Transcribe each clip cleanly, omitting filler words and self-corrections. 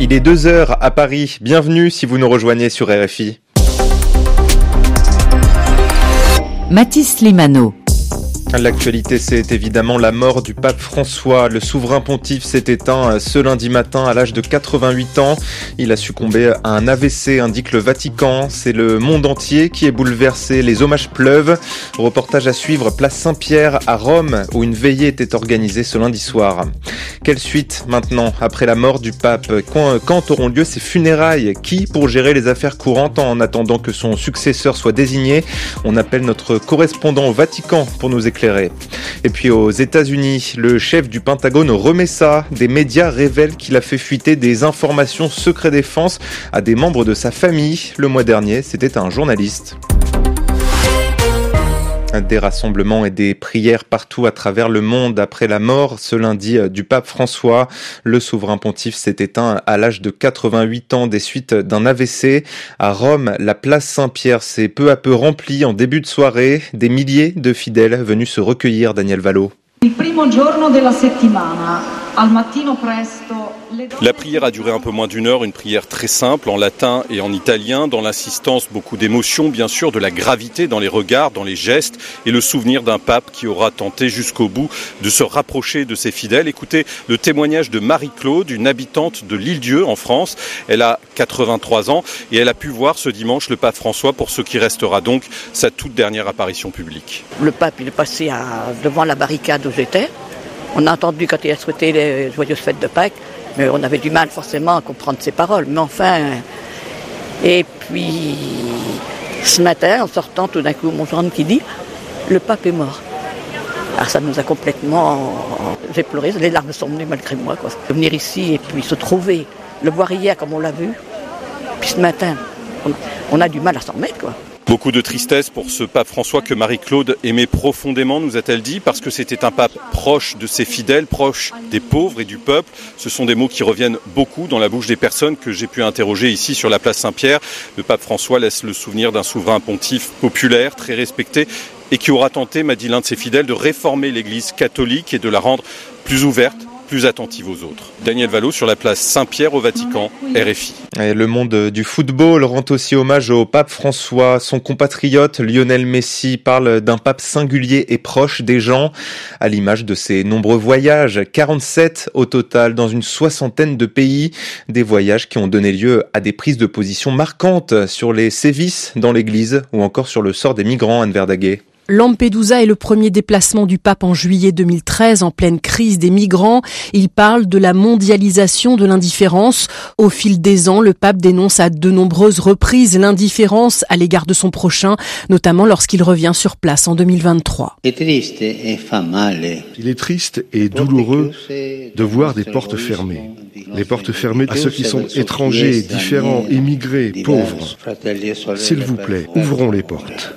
Il est 2h à Paris. Bienvenue si vous nous rejoignez sur RFI. Mathis Limano. L'actualité, c'est évidemment la mort du pape François. Le souverain pontife s'est éteint ce lundi matin à l'âge de 88 ans. Il a succombé à un AVC, indique le Vatican. C'est le monde entier qui est bouleversé. Les hommages pleuvent. Reportage à suivre, place Saint-Pierre à Rome, où une veillée était organisée ce lundi soir. Quelle suite maintenant, après la mort du pape? Quand auront lieu ces funérailles? Qui pour gérer les affaires courantes en attendant que son successeur soit désigné? On appelle notre correspondant au Vatican pour nous éclairer. Et puis aux États-Unis, le chef du Pentagone remet ça. Des médias révèlent qu'il a fait fuiter des informations secret défense à des membres de sa famille. Le mois dernier, c'était un journaliste. Des rassemblements et des prières partout à travers le monde après la mort ce lundi du pape François. Le souverain pontife s'est éteint à l'âge de 88 ans des suites d'un AVC. À Rome, la place Saint-Pierre s'est peu à peu remplie en début de soirée. Des milliers de fidèles venus se recueillir, Daniel Valo. La prière a duré un peu moins d'une heure, une prière très simple en latin et en italien, dans l'insistance, beaucoup d'émotions bien sûr, de la gravité dans les regards, dans les gestes et le souvenir d'un pape qui aura tenté jusqu'au bout de se rapprocher de ses fidèles. Écoutez le témoignage de Marie-Claude, une habitante de l'Île-Dieu en France. Elle a 83 ans et elle a pu voir ce dimanche le pape François pour ce qui restera donc sa toute dernière apparition publique. Le pape il est passé devant la barricade où j'étais. On a entendu quand il a souhaité les joyeuses fêtes de Pâques, mais on avait du mal forcément à comprendre ses paroles. Mais enfin, et puis ce matin, en sortant, tout d'un coup, mon gendre qui dit « Le pape est mort ». Alors ça nous a complètement... J'ai pleuré, les larmes sont venues malgré moi, quoi. Venir ici et puis se trouver, le voir hier comme on l'a vu, puis ce matin, on a du mal à s'en remettre, quoi. Beaucoup de tristesse pour ce pape François que Marie-Claude aimait profondément, nous a-t-elle dit, parce que c'était un pape proche de ses fidèles, proche des pauvres et du peuple. Ce sont des mots qui reviennent beaucoup dans la bouche des personnes que j'ai pu interroger ici sur la place Saint-Pierre. Le pape François laisse le souvenir d'un souverain pontife populaire, très respecté, et qui aura tenté, m'a dit l'un de ses fidèles, de réformer l'Église catholique et de la rendre plus ouverte, plus attentive aux autres. Daniel Valo sur la place Saint-Pierre au Vatican, RFI. Et le monde du football rend aussi hommage au pape François. Son compatriote Lionel Messi parle d'un pape singulier et proche des gens, à l'image de ses nombreux voyages, 47 au total dans une 60aine de pays. Des voyages qui ont donné lieu à des prises de position marquantes sur les sévices dans l'église ou encore sur le sort des migrants, Anne Verdaguet. Lampedusa est le premier déplacement du pape en juillet 2013 en pleine crise des migrants. Il parle de la mondialisation de l'indifférence. Au fil des ans, le pape dénonce à de nombreuses reprises l'indifférence à l'égard de son prochain, notamment lorsqu'il revient sur place en 2023. Il est triste et douloureux de voir des portes fermées. Les portes fermées à ceux qui sont étrangers, différents, immigrés, pauvres. S'il vous plaît, ouvrons les portes.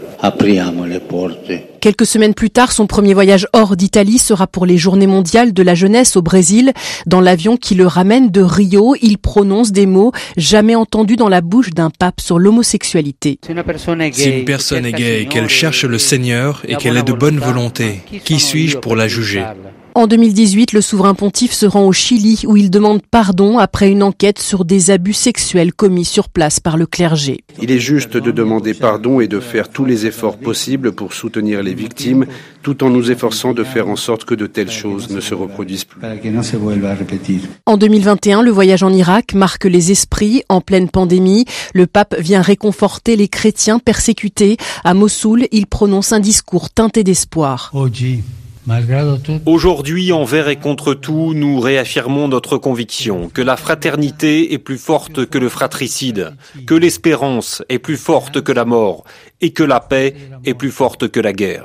Quelques semaines plus tard, son premier voyage hors d'Italie sera pour les Journées mondiales de la jeunesse au Brésil. Dans l'avion qui le ramène de Rio, il prononce des mots jamais entendus dans la bouche d'un pape sur l'homosexualité. Si une personne est gay et qu'elle cherche le Seigneur et qu'elle est de bonne volonté, qui suis-je pour la juger ? En 2018, le souverain pontife se rend au Chili où il demande pardon après une enquête sur des abus sexuels commis sur place par le clergé. Il est juste de demander pardon et de faire tous les efforts possibles pour soutenir les victimes, tout en nous efforçant de faire en sorte que de telles choses ne se reproduisent plus. En 2021, le voyage en Irak marque les esprits. En pleine pandémie, le pape vient réconforter les chrétiens persécutés. À Mossoul, il prononce un discours teinté d'espoir. Aujourd'hui, envers et contre tout, nous réaffirmons notre conviction que la fraternité est plus forte que le fratricide, que l'espérance est plus forte que la mort et que la paix est plus forte que la guerre.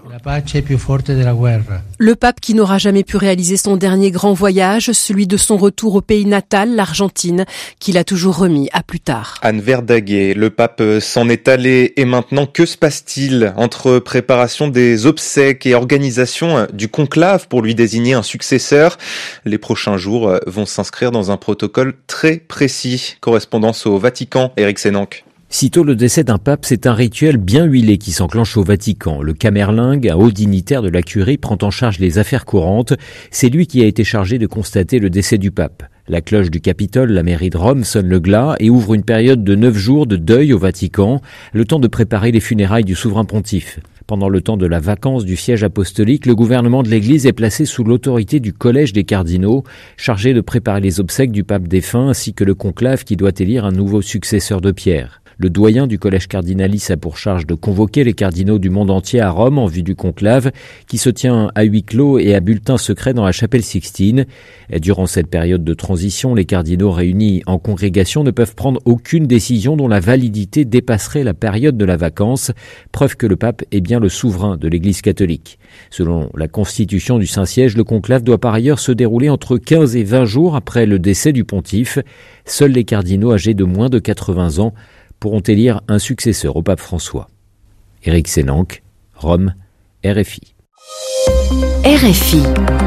Le pape qui n'aura jamais pu réaliser son dernier grand voyage, celui de son retour au pays natal, l'Argentine, qu'il a toujours remis à plus tard. Anne Verdaguet, le pape s'en est allé et maintenant que se passe-t-il entre préparation des obsèques et organisation du conclave pour lui désigner un successeur? Les prochains jours vont s'inscrire dans un protocole très précis. Correspondance au Vatican, Éric Sénanque. Sitôt le décès d'un pape, c'est un rituel bien huilé qui s'enclenche au Vatican. Le camerlingue, un haut dignitaire de la curie, prend en charge les affaires courantes. C'est lui qui a été chargé de constater le décès du pape. La cloche du Capitole, la mairie de Rome, sonne le glas et ouvre une période de 9 jours de deuil au Vatican, le temps de préparer les funérailles du souverain pontife. Pendant le temps de la vacance du siège apostolique, le gouvernement de l'Église est placé sous l'autorité du collège des cardinaux, chargé de préparer les obsèques du pape défunt ainsi que le conclave qui doit élire un nouveau successeur de Pierre. Le doyen du collège cardinalice a pour charge de convoquer les cardinaux du monde entier à Rome en vue du conclave, qui se tient à huis clos et à bulletin secret dans la chapelle Sixtine. Et durant cette période de transition, les cardinaux réunis en congrégation ne peuvent prendre aucune décision dont la validité dépasserait la période de la vacance, preuve que le pape est bien le souverain de l'Église catholique. Selon la constitution du Saint-Siège, le conclave doit par ailleurs se dérouler entre 15 et 20 jours après le décès du pontife. Seuls les cardinaux âgés de moins de 80 ans pourront élire un successeur au pape François. Éric Sénanque, Rome, RFI. RFI.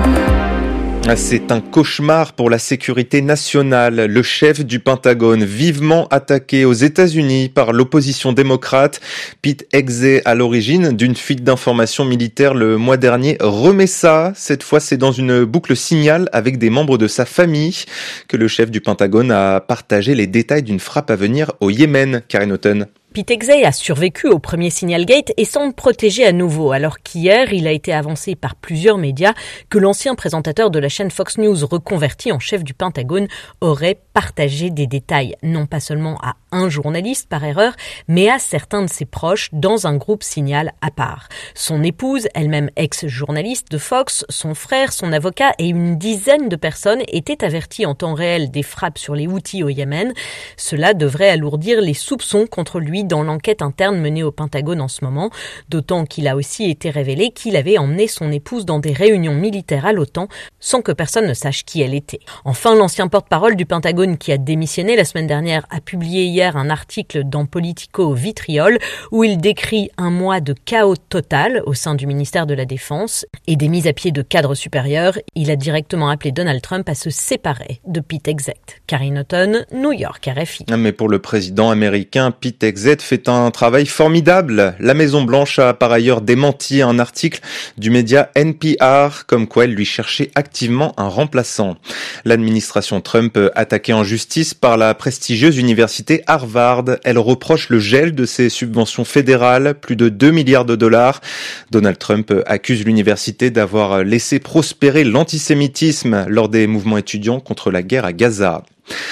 C'est un cauchemar pour la sécurité nationale. Le chef du Pentagone, vivement attaqué aux États-Unis par l'opposition démocrate, Pete Hegseth, à l'origine d'une fuite d'informations militaires le mois dernier, remet ça. Cette fois, c'est dans une boucle Signal avec des membres de sa famille que le chef du Pentagone a partagé les détails d'une frappe à venir au Yémen. Karine Houghton. Pete Hegseth a survécu au premier Signalgate et semble protégé à nouveau, alors qu'hier, il a été avancé par plusieurs médias que l'ancien présentateur de la chaîne Fox News, reconverti en chef du Pentagone, aurait partagé des détails, non pas seulement à un journaliste par erreur, mais à certains de ses proches dans un groupe Signal à part. Son épouse, elle-même ex-journaliste de Fox, son frère, son avocat et une dizaine de personnes étaient avertis en temps réel des frappes sur les Houthis au Yémen. Cela devrait alourdir les soupçons contre lui dans l'enquête interne menée au Pentagone en ce moment, d'autant qu'il a aussi été révélé qu'il avait emmené son épouse dans des réunions militaires à l'OTAN sans que personne ne sache qui elle était. Enfin, l'ancien porte-parole du Pentagone qui a démissionné la semaine dernière a publié hier un article dans Politico Vitriol où il décrit un mois de chaos total au sein du ministère de la Défense et des mises à pied de cadres supérieurs. Il a directement appelé Donald Trump à se séparer de Pete Hegseth. Karine Houghton, New York, RFI. Mais pour le président américain, Pete Hegseth fait un travail formidable. La Maison-Blanche a par ailleurs démenti un article du média NPR, comme quoi elle lui cherchait activement un remplaçant. L'administration Trump, attaquée en justice par la prestigieuse université Harvard, elle reproche le gel de ses subventions fédérales, plus de 2 milliards de dollars. Donald Trump accuse l'université d'avoir laissé prospérer l'antisémitisme lors des mouvements étudiants contre la guerre à Gaza.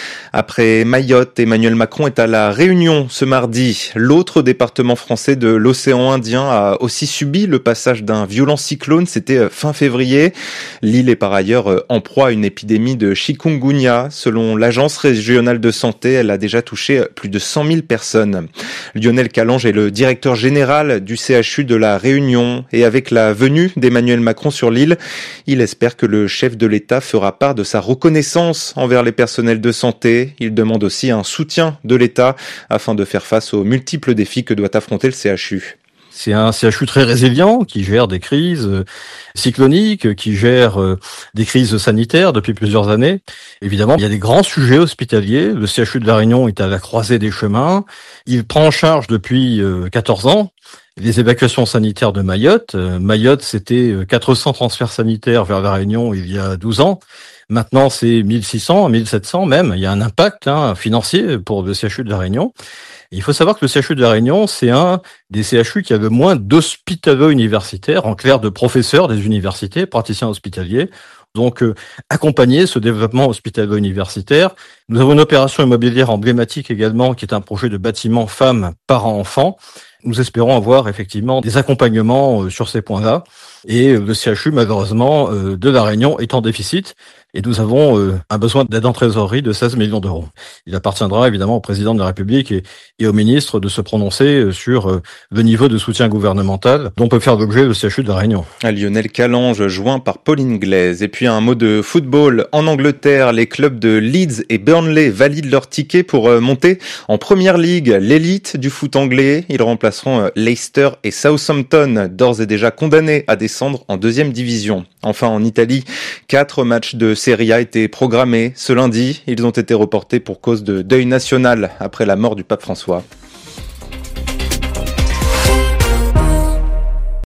Après Mayotte, Emmanuel Macron est à La Réunion ce mardi. L'autre département français de l'océan Indien a aussi subi le passage d'un violent cyclone, c'était fin février. L'île est par ailleurs en proie à une épidémie de chikungunya. Selon l'agence régionale de santé, elle a déjà touché plus de 100 000 personnes. Lionel Calange est le directeur général du CHU de La Réunion et avec la venue d'Emmanuel Macron sur l'île, il espère que le chef de l'État fera part de sa reconnaissance envers les personnels de santé. Il demande aussi un soutien de l'État afin de faire face aux multiples défis que doit affronter le CHU. C'est un CHU très résilient qui gère des crises cycloniques, qui gère des crises sanitaires depuis plusieurs années. Évidemment, il y a des grands sujets hospitaliers. Le CHU de La Réunion est à la croisée des chemins. Il prend en charge depuis 14 ans les évacuations sanitaires de Mayotte. Mayotte, c'était 400 transferts sanitaires vers La Réunion il y a 12 ans. Maintenant, c'est 1600, 1700 même. Il y a un impact financier pour le CHU de La Réunion. Il faut savoir que le CHU de La Réunion, c'est un des CHU qui a le moins d'hospitalo universitaires, en clair de professeurs des universités, praticiens hospitaliers. Donc, accompagner ce développement hospitalo-universitaire. Nous avons une opération immobilière emblématique également, qui est un projet de bâtiment femmes, parents-enfants. Nous espérons avoir effectivement des accompagnements sur ces points-là. Et le CHU, malheureusement, de La Réunion est en déficit. Et nous avons un besoin d'aide en trésorerie de 16 millions d'euros. Il appartiendra évidemment au président de la République et au ministre de se prononcer sur le niveau de soutien gouvernemental dont peut faire l'objet le CHU de La Réunion. Lionel Calange, joint par Pauline Glaise. Et puis un mot de football. En Angleterre, les clubs de Leeds et Burnley valident leur ticket pour monter en Première Ligue, l'élite du foot anglais. Ils remplaceront Leicester et Southampton, d'ores et déjà condamnés à descendre en 2e division. Enfin, en Italie, 4 matchs de Serie A étaient programmés ce lundi. Ils ont été reportés pour cause de deuil national après la mort du pape François.